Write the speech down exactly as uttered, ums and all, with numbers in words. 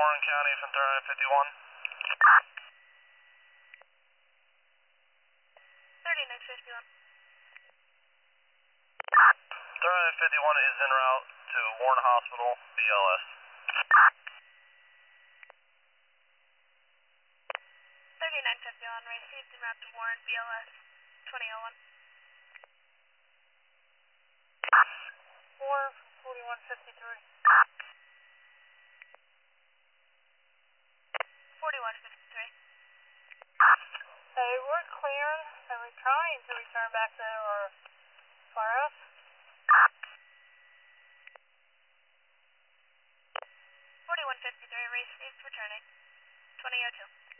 Warren County from thirty-nine fifty-one. thirty-nine fifty-one. thirty-nine fifty-one is en route to Warren Hospital, B L S. thirty-nine fifty-one, received en route to Warren, B L S, twenty oh one. Warren from forty-one fifty-three. forty-one fifty-three. Hey, we're clearing and we're trying to return back to our firehouse. forty-one fifty-three, received, returning, twenty oh two.